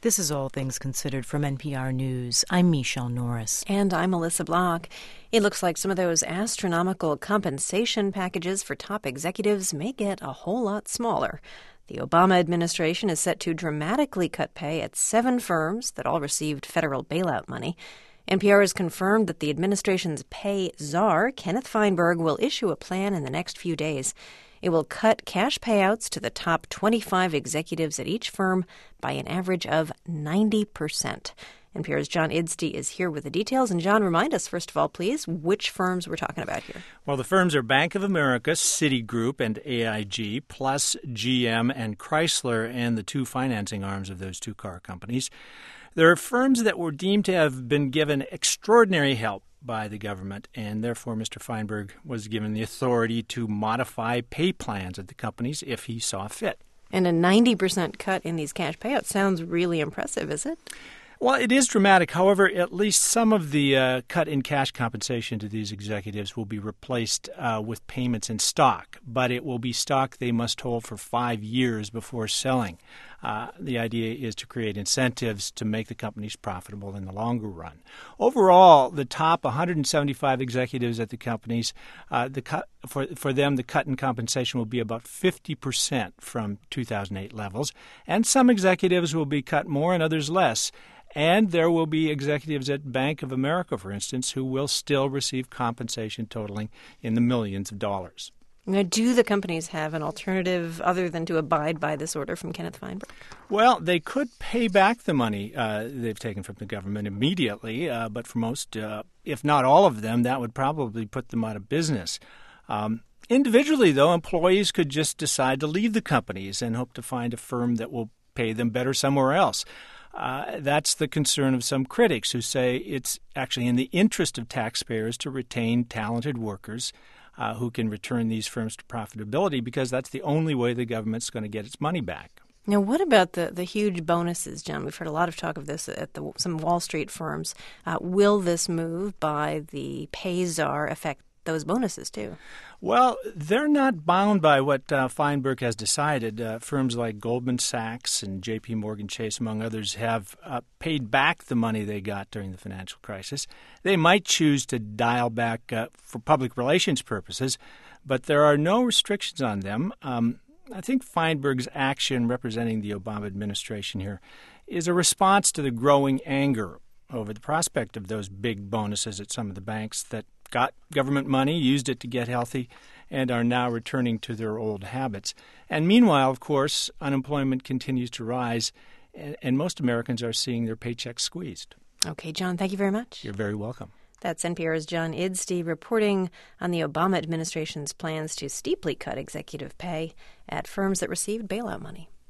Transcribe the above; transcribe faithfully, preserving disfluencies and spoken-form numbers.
This is All Things Considered from N P R News. I'm Michelle Norris. And I'm Melissa Block. It looks like some of those astronomical compensation packages for top executives may get a whole lot smaller. The Obama administration is set to dramatically cut pay at seven firms that all received federal bailout money. N P R has confirmed that the administration's pay czar, Kenneth Feinberg, will issue a plan in the next few days. It will cut cash payouts to the top twenty-five executives at each firm by an average of ninety percent. N P R's John Idsty is here with the details. And John, remind us, first of all, please, which firms we're talking about here. Well, the firms are Bank of America, Citigroup, and A I G, plus G M and Chrysler and the two financing arms of those two car companies. There are firms that were deemed to have been given extraordinary help by the government, and therefore Mister Feinberg was given the authority to modify pay plans at the companies if he saw fit. And a ninety percent cut in these cash payouts sounds really impressive, is it? Well, it is dramatic. However, at least some of the uh, cut in cash compensation to these executives will be replaced uh, with payments in stock, but it will be stock they must hold for five years before selling. Uh, the idea is to create incentives to make the companies profitable in the longer run. Overall, the top one hundred seventy-five executives at the companies, uh, the cut, for, for them, the cut in compensation will be about fifty percent from two thousand eight levels, and some executives will be cut more and others less. And there will be executives at Bank of America, for instance, who will still receive compensation totaling in the millions of dollars. Now, do the companies have an alternative other than to abide by this order from Kenneth Feinberg? Well, they could pay back the money uh, they've taken from the government immediately, uh, but for most, uh, if not all of them, that would probably put them out of business. Um, individually, though, employees could just decide to leave the companies and hope to find a firm that will pay them better somewhere else. Uh, that's the concern of some critics who say it's actually in the interest of taxpayers to retain talented workers uh, who can return these firms to profitability, because that's the only way the government's going to get its money back. Now, what about the, the huge bonuses, John? We've heard a lot of talk of this at the, some Wall Street firms. Uh, will this move by the pay czar affect those bonuses, too? Well, they're not bound by what uh, Feinberg has decided. Uh, firms like Goldman Sachs and J P Morgan Chase, among others, have uh, paid back the money they got during the financial crisis. They might choose to dial back uh, for public relations purposes, but there are no restrictions on them. Um, I think Feinberg's action representing the Obama administration here is a response to the growing anger over the prospect of those big bonuses at some of the banks that got government money, used it to get healthy, and are now returning to their old habits. And meanwhile, of course, unemployment continues to rise, and, and most Americans are seeing their paychecks squeezed. Okay, John, thank you very much. You're very welcome. That's N P R's John Idsty reporting on the Obama administration's plans to steeply cut executive pay at firms that received bailout money.